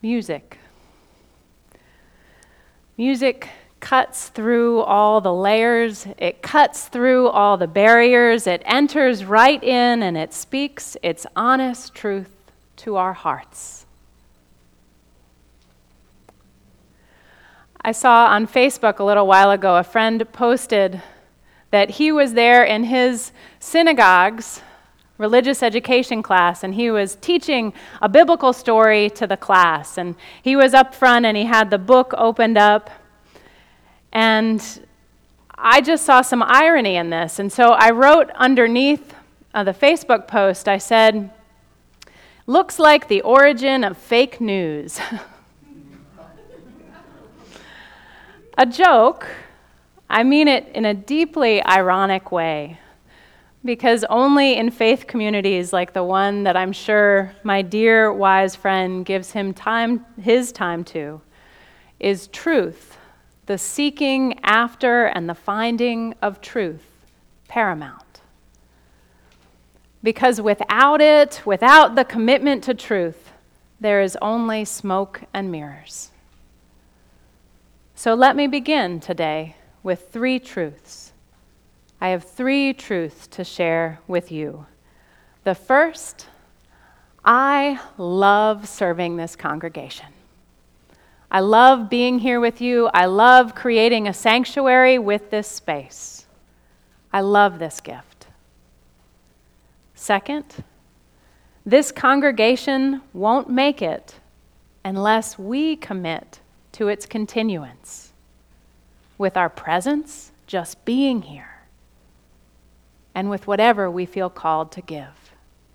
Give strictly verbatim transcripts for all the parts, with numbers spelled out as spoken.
music. Music cuts through all the layers, it cuts through all the barriers, it enters right in and it speaks its honest truth to our hearts. I saw on Facebook a little while ago a friend posted that he was there in his synagogue's religious education class, and he was teaching a biblical story to the class, and he was up front and he had the book opened up, and I just saw some irony in this, and so I wrote underneath uh, the Facebook post, I said, "Looks like the origin of fake news." A joke, I mean it in a deeply ironic way. Because only in faith communities like the one that I'm sure my dear wise friend gives him time, his time to, is truth, the seeking after and the finding of truth, paramount. Because without it, without the commitment to truth, there is only smoke and mirrors. So let me begin today with three truths. I have three truths to share with you. The first, I love serving this congregation. I love being here with you. I love creating a sanctuary with this space. I love this gift. Second, this congregation won't make it unless we commit to its continuance with our presence, just being here, and with whatever we feel called to give.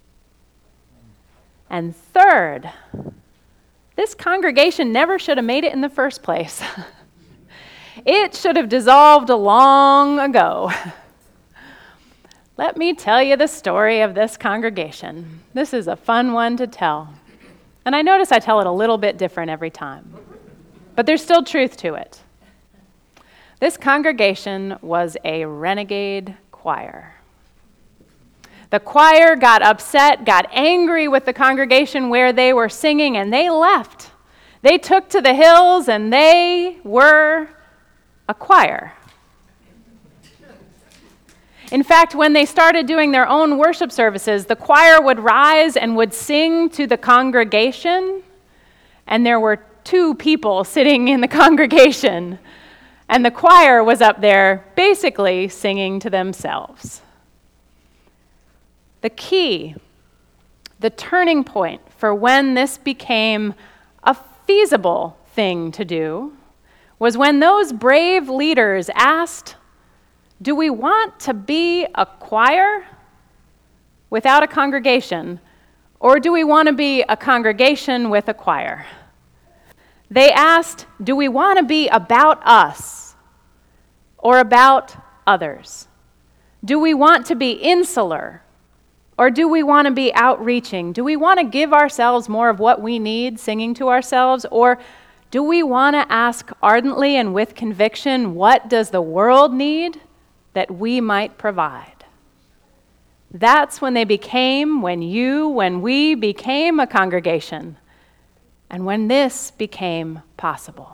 And third, this congregation never should have made it in the first place. It should have dissolved long ago. Let me tell you the story of this congregation. This is a fun one to tell. And I notice I tell it a little bit different every time. But there's still truth to it. This congregation was a renegade choir. The choir got upset, got angry with the congregation where they were singing, and they left. They took to the hills, and they were a choir. In fact, when they started doing their own worship services, the choir would rise and would sing to the congregation, and there were two people sitting in the congregation, and the choir was up there basically singing to themselves. The key, the turning point for when this became a feasible thing to do was when those brave leaders asked, do we want to be a choir without a congregation, or do we want to be a congregation with a choir? They asked, do we want to be about us or about others? Do we want to be insular? Or do we want to be outreaching? Do we want to give ourselves more of what we need, singing to ourselves? Or do we want to ask ardently and with conviction, what does the world need that we might provide? That's when they became, when you, when we became a congregation, and when this became possible.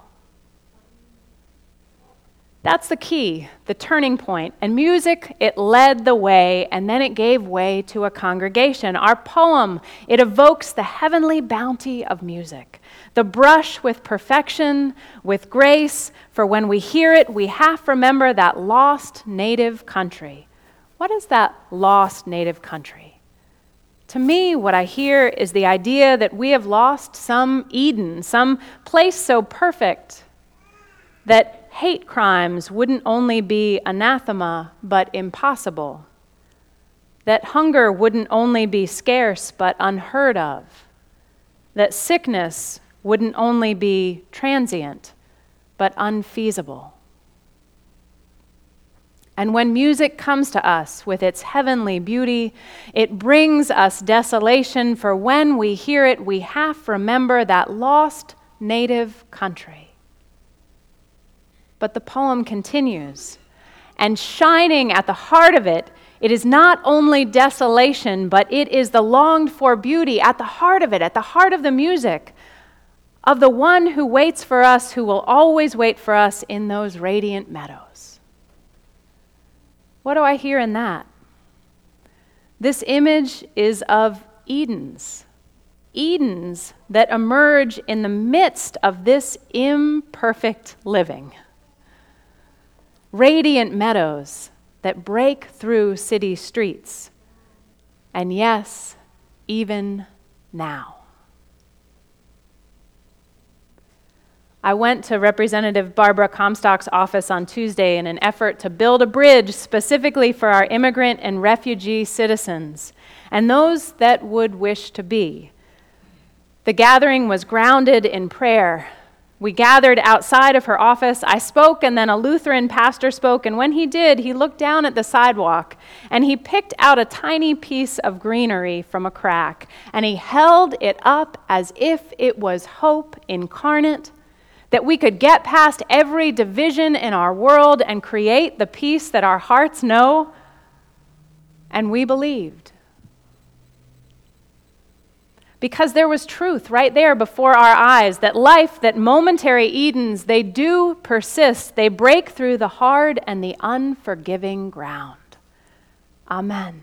That's the key, the turning point. And music, it led the way, and then it gave way to a congregation. Our poem, it evokes the heavenly bounty of music, the brush with perfection, with grace, for when we hear it, we half remember that lost native country. What is that lost native country? To me, what I hear is the idea that we have lost some Eden, some place so perfect that hate crimes wouldn't only be anathema, but impossible. That hunger wouldn't only be scarce, but unheard of. That sickness wouldn't only be transient, but unfeasible. And when music comes to us with its heavenly beauty, it brings us desolation, for when we hear it, we half remember that lost native country. But the poem continues, and shining at the heart of it, it is not only desolation, but it is the longed-for beauty at the heart of it, at the heart of the music, of the one who waits for us, who will always wait for us in those radiant meadows. What do I hear in that? This image is of Edens. Edens that emerge in the midst of this imperfect living. Radiant meadows that break through city streets. And yes, even now. I went to Representative Barbara Comstock's office on Tuesday in an effort to build a bridge specifically for our immigrant and refugee citizens and those that would wish to be. The gathering was grounded in prayer. We gathered outside of her office. I spoke, and then a Lutheran pastor spoke, and when he did, he looked down at the sidewalk, and he picked out a tiny piece of greenery from a crack, and he held it up as if it was hope incarnate, that we could get past every division in our world and create the peace that our hearts know, and we believed. Because there was truth right there before our eyes, that life, that momentary Edens, they do persist. They break through the hard and the unforgiving ground. Amen.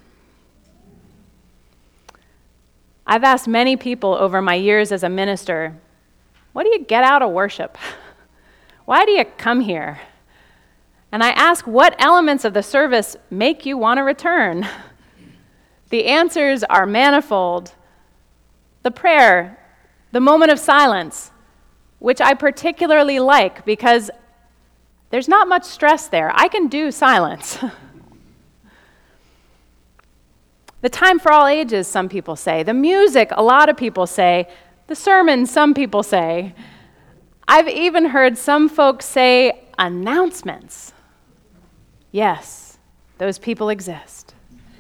I've asked many people over my years as a minister, what do you get out of worship? Why do you come here? And I ask, what elements of the service make you want to return? The answers are manifold. The prayer, the moment of silence, which I particularly like because there's not much stress there. I can do silence. The time for all ages, some people say. The music, a lot of people say. The sermon, some people say. I've even heard some folks say announcements. Yes, those people exist.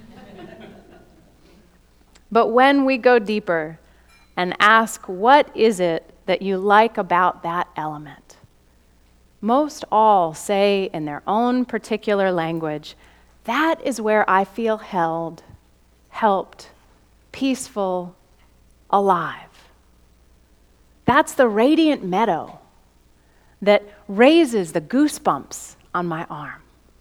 But when we go deeper and ask, what is it that you like about that element? Most all say in their own particular language, that is where I feel held, helped, peaceful, alive. That's the radiant meadow that raises the goosebumps on my arm.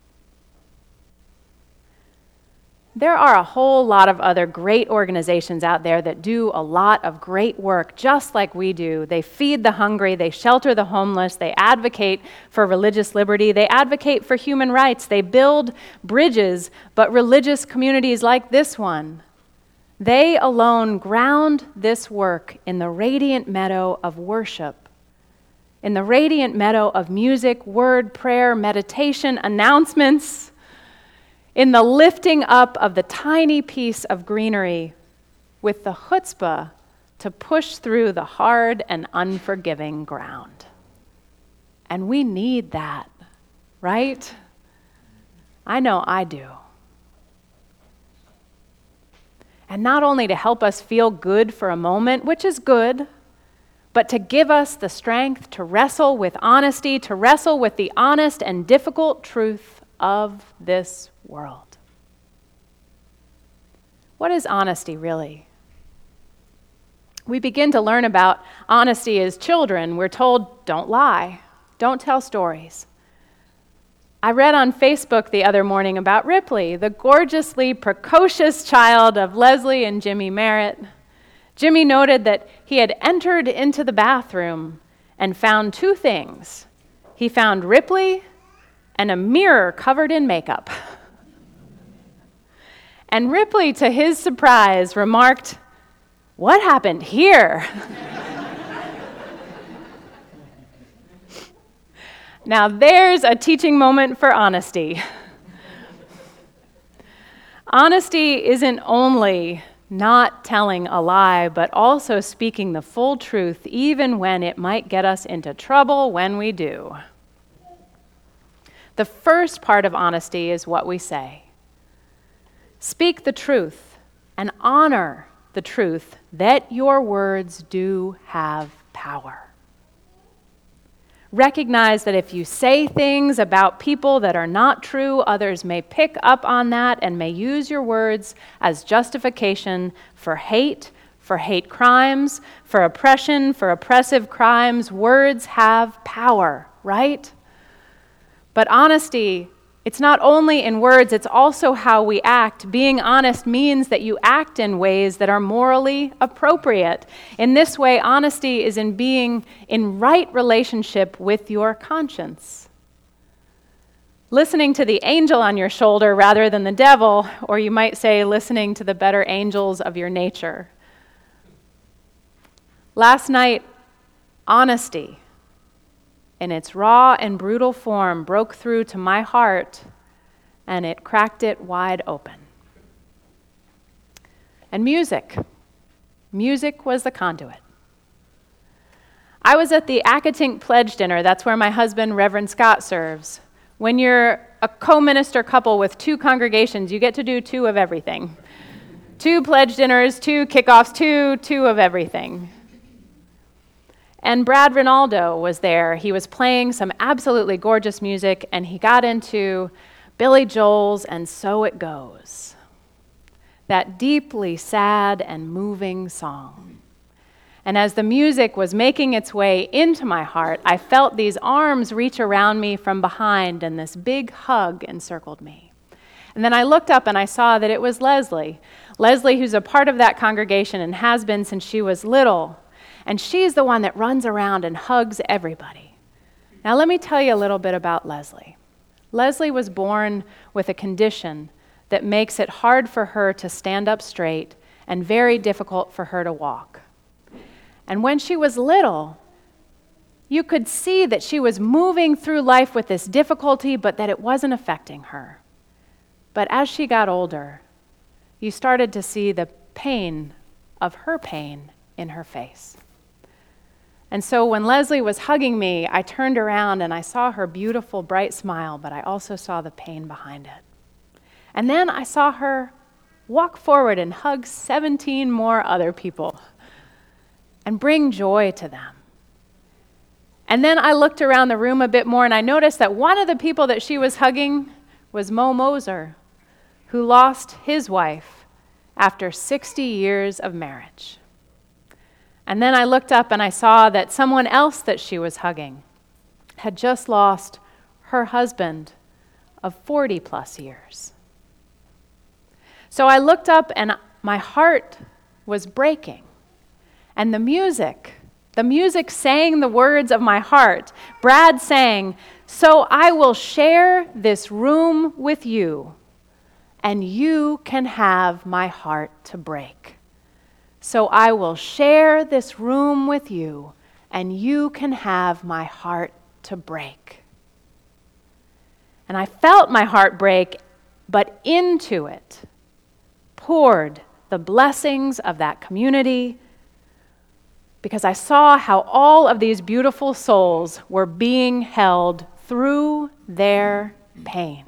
There are a whole lot of other great organizations out there that do a lot of great work just like we do. They feed the hungry, they shelter the homeless, they advocate for religious liberty, they advocate for human rights, they build bridges, but religious communities like this one, they alone ground this work in the radiant meadow of worship, in the radiant meadow of music, word, prayer, meditation, announcements, in the lifting up of the tiny piece of greenery with the chutzpah to push through the hard and unforgiving ground. And we need that, right? I know I do. And not only to help us feel good for a moment, which is good, but to give us the strength to wrestle with honesty, to wrestle with the honest and difficult truth of this world. What is honesty really? We begin to learn about honesty as children. We're told, don't lie, don't tell stories. I read on Facebook the other morning about Ripley, the gorgeously precocious child of Leslie and Jimmy Merritt. Jimmy noted that he had entered into the bathroom and found two things. He found Ripley and a mirror covered in makeup. And Ripley, to his surprise, remarked, "What happened here?" Now there's a teaching moment for honesty. Honesty isn't only not telling a lie, but also speaking the full truth, even when it might get us into trouble when we do. The first part of honesty is what we say. Speak the truth and honor the truth that your words do have power. Recognize that if you say things about people that are not true, others may pick up on that and may use your words as justification for hate, For hate crimes, for oppression, for oppressive crimes, words have power, right? But honesty, it's not only in words, it's also how we act. Being honest means that you act in ways that are morally appropriate. In this way, honesty is in being in right relationship with your conscience. Listening to the angel on your shoulder rather than the devil, or you might say listening to the better angels of your nature. Last night, honesty in its raw and brutal form broke through to my heart, and it cracked it wide open. And music. Music was the conduit. I was at the Accotink Pledge Dinner. That's where my husband, Reverend Scott, serves. When you're a co-minister couple with two congregations, you get to do two of everything. Two pledge dinners, two kickoffs, two, two of everything. And Brad Rinaldo was there. He was playing some absolutely gorgeous music, and he got into Billy Joel's And So It Goes, that deeply sad and moving song. And as the music was making its way into my heart, I felt these arms reach around me from behind, and this big hug encircled me. And then I looked up and I saw that it was Leslie. Leslie, who's a part of that congregation and has been since she was little. And she's the one that runs around and hugs everybody. Now let me tell you a little bit about Leslie. Leslie was born with a condition that makes it hard for her to stand up straight and very difficult for her to walk. And when she was little, you could see that she was moving through life with this difficulty, but that it wasn't affecting her. But as she got older, you started to see the pain of her pain in her face. And so when Leslie was hugging me, I turned around and I saw her beautiful, bright smile, but I also saw the pain behind it. And then I saw her walk forward and hug seventeen more other people and bring joy to them. And then I looked around the room a bit more and I noticed that one of the people that she was hugging was Mo Moser, who lost his wife after sixty years of marriage. And then I looked up and I saw that someone else that she was hugging had just lost her husband of forty plus years. So I looked up and my heart was breaking. And the music, the music sang the words of my heart. Brad sang, "So I will share this room with you, and you can have my heart to break. So I will share this room with you, and you can have my heart to break." And I felt my heart break, but into it poured the blessings of that community, because I saw how all of these beautiful souls were being held through their pain.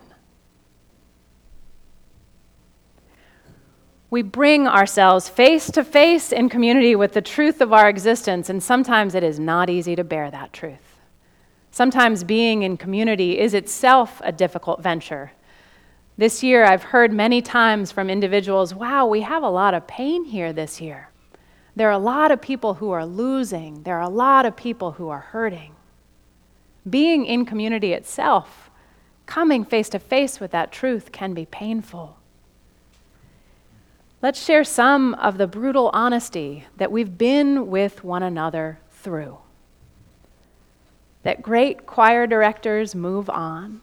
We bring ourselves face to face in community with the truth of our existence, and sometimes it is not easy to bear that truth. Sometimes being in community is itself a difficult venture. This year, I've heard many times from individuals, wow, we have a lot of pain here this year. There are a lot of people who are losing. There are a lot of people who are hurting. Being in community itself, coming face to face with that truth can be painful. Let's share some of the brutal honesty that we've been with one another through. That great choir directors move on.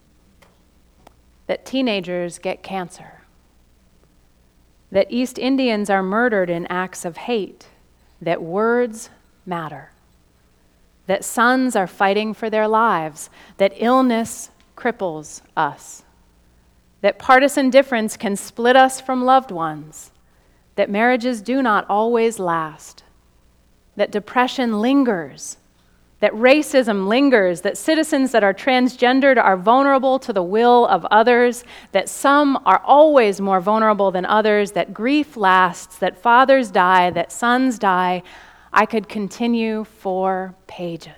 That teenagers get cancer. That East Indians are murdered in acts of hate. That words matter. That sons are fighting for their lives. That illness cripples us. That partisan difference can split us from loved ones, that marriages do not always last, that depression lingers, that racism lingers, that citizens that are transgendered are vulnerable to the will of others, that some are always more vulnerable than others, that grief lasts, that fathers die, that sons die. I could continue for pages.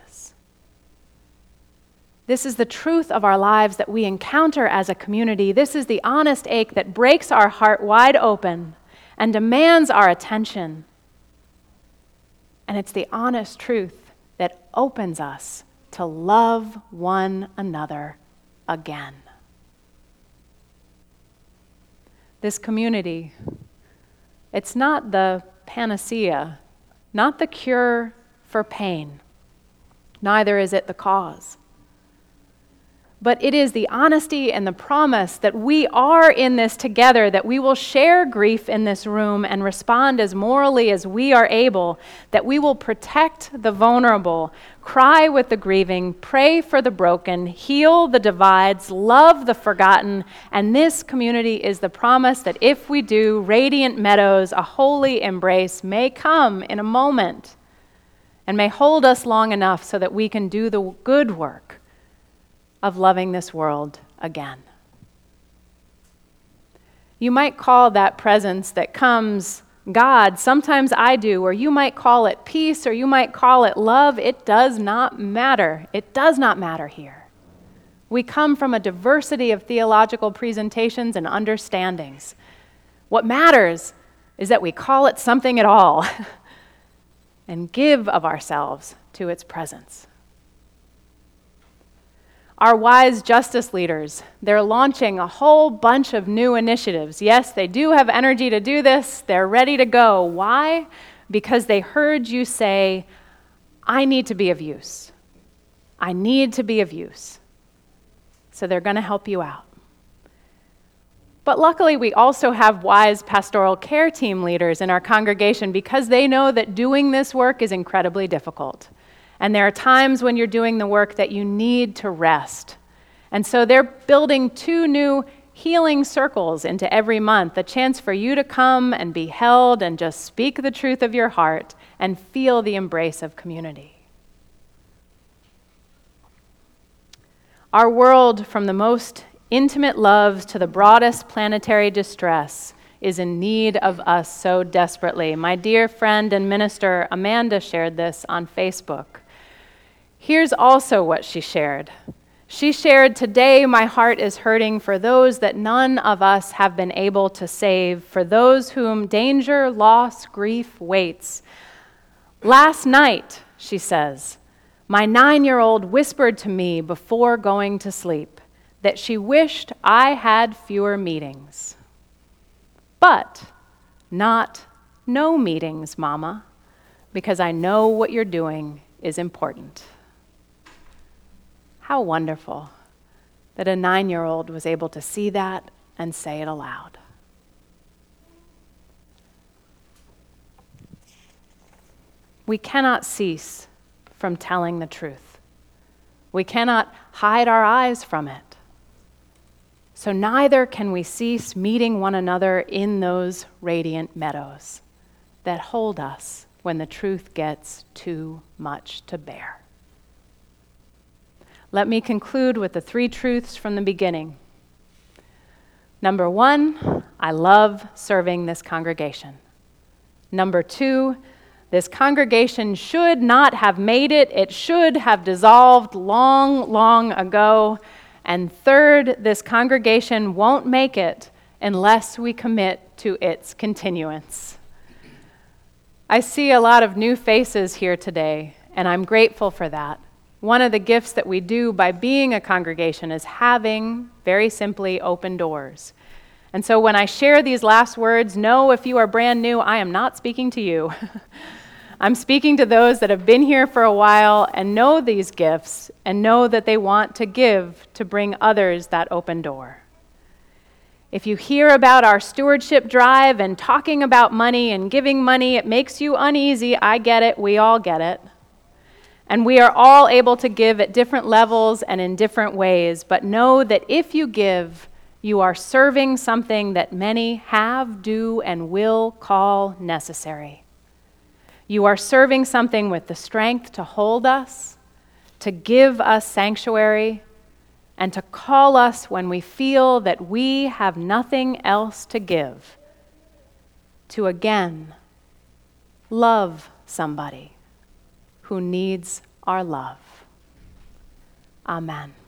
This is the truth of our lives that we encounter as a community. This is the honest ache that breaks our heart wide open and demands our attention And it's the honest truth that opens us to love one another again. This community, it's not the panacea, not the cure for pain. Neither is it the cause. But it is the honesty and the promise that we are in this together, that we will share grief in this room and respond as morally as we are able, that we will protect the vulnerable, cry with the grieving, pray for the broken, heal the divides, love the forgotten. And this community is the promise that if we do, Radiant Meadows, a holy embrace, may come in a moment and may hold us long enough so that we can do the good work of loving this world again. You might call that presence that comes God. Sometimes I do, or you might call it peace, or you might call it love. It does not matter. It does not matter here. We come from a diversity of theological presentations and understandings. What matters is that we call it something at all and give of ourselves to its presence. Our wise justice leaders, they're launching a whole bunch of new initiatives. Yes, they do have energy to do this. They're ready to go. Why? Because they heard you say, I need to be of use. I need to be of use. So they're going to help you out. But luckily, we also have wise pastoral care team leaders in our congregation because they know that doing this work is incredibly difficult. And there are times when you're doing the work that you need to rest. And so they're building two new healing circles into every month, a chance for you to come and be held and just speak the truth of your heart and feel the embrace of community. Our world, from the most intimate loves to the broadest planetary distress, is in need of us so desperately. My dear friend and minister Amanda shared this on Facebook. Here's also what she shared. She shared, today my heart is hurting for those that none of us have been able to save, for those whom danger, loss, grief waits. Last night, she says, my nine-year-old whispered to me before going to sleep that she wished I had fewer meetings. But not no meetings, Mama, because I know what you're doing is important. How wonderful that a nine-year-old was able to see that and say it aloud. We cannot cease from telling the truth. We cannot hide our eyes from it. So neither can we cease meeting one another in those radiant meadows that hold us when the truth gets too much to bear. Let me conclude with the three truths from the beginning. Number one, I love serving this congregation. Number two, this congregation should not have made it. It should have dissolved long, long ago. And third, this congregation won't make it unless we commit to its continuance. I see a lot of new faces here today, and I'm grateful for that. One of the gifts that we do by being a congregation is having, very simply, open doors. And so when I share these last words, know if you are brand new, I am not speaking to you. I'm speaking to those that have been here for a while and know these gifts and know that they want to give to bring others that open door. If you hear about our stewardship drive and talking about money and giving money, it makes you uneasy. I get it. We all get it. And we are all able to give at different levels and in different ways, but know that if you give, you are serving something that many have, do, and will call necessary. You are serving something with the strength to hold us, to give us sanctuary, and to call us when we feel that we have nothing else to give, to again love somebody who needs our love. Amen.